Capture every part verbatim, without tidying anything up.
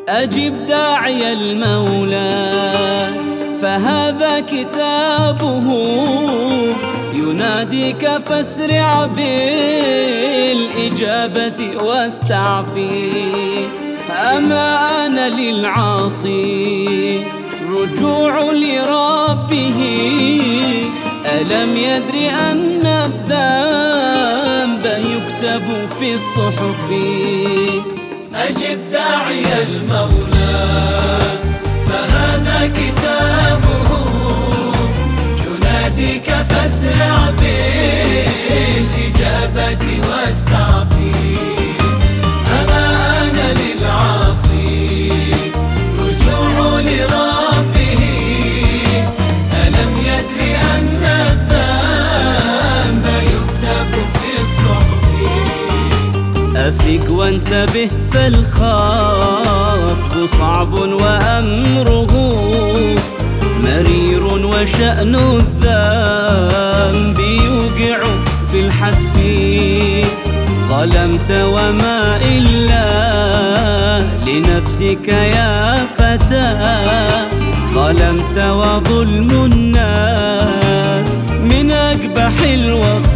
أجب داعي المولى فهذا كتابه يناديك فاسرع بالإجابة واستعفي. أما أنا للعاصي رجوع لربه ألم يدر أن الذنب يكتب في الصحف. أجب داعي المولى فهذا كتابه يناديك فاسرع بالإجابة واستعفي. أما أنا للعاصي رجوع لربه ألم يدر أن الذنب يكتب في الصحف. أفق وانتبه فالخفض صعب وأمره مرير وشأن الذنب يوقع في الحتف. ظلمت وما إلا لنفسك يا فتى ظلمت وظلم النفس من أقبح الوصف.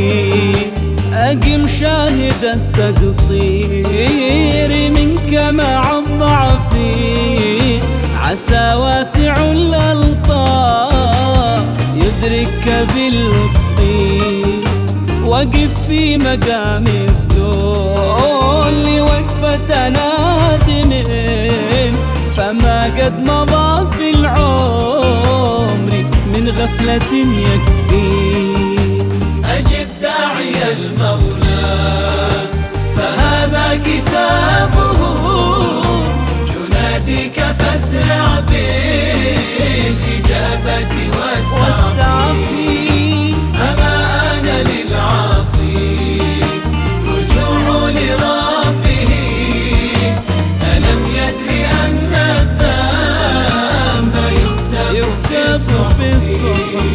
أقم شاهد التقصير منك مع الضعف عسى واسع الألطاف يدركك باللطف. وقف في مقام الذل وقفة نادم فما قد مضى في العمر من غفلة يكفي. أجب داعي المولى فهذا كتابه يناديك فاسرع بالإجابة واستعفي. أما أنا للعاصي رجوع لربه ألم يدر أن الذنب يكتب في الصحف.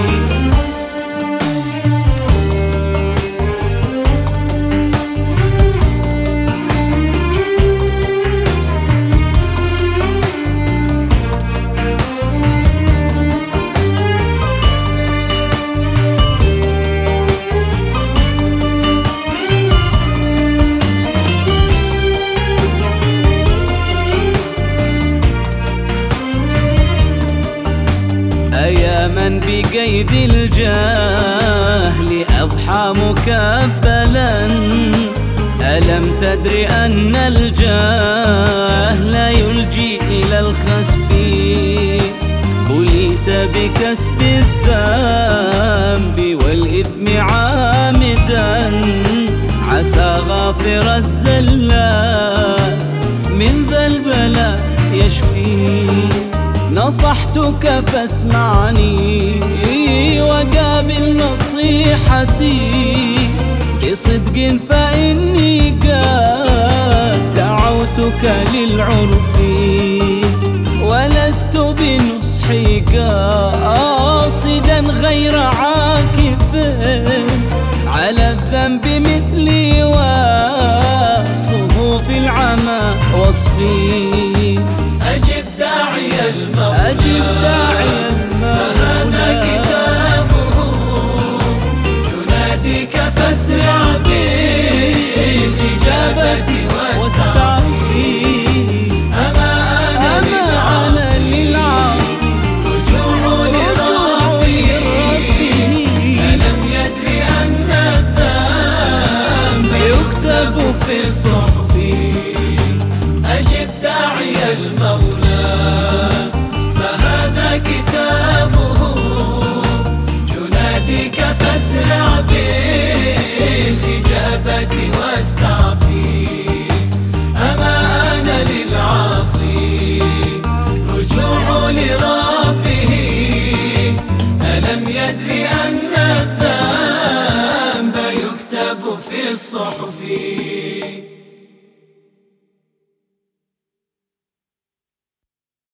يا من بقيد الجهل أضحى مكبلا ألم تدر أن الجهل يلجي إلى الخسف. بليت بكسب الذنب والإثم عامدا عسى غافر الزلات من ذا البلاء يشفي. نصحتك فاسمعني وقابل نصيحتي بصدق فإني قد دعوتك للعرف ولست بنصحي قاصدا غير عاكف على الذنب مثلي وصفه في العمى وصفي. أجب داعي المولى أجب داعي المولى فهذا كتابه يناديك فاسرع بالإجابة واستعفي. أما أنا للعاصي رجوع لربه ألم يدر أن الذنب يكتب في الصحف. أجب داعي المولى فهذا كتابه يناديك فاسرع بالإجابة واستعفي. أما أنا للعاصي رجوع لربه ألم يدر أن الذنب يكتب في الصحف.